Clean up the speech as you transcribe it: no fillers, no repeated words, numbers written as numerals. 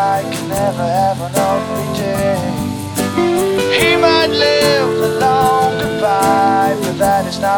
I can never have an ordinary day. He might live a long goodbye, but that is not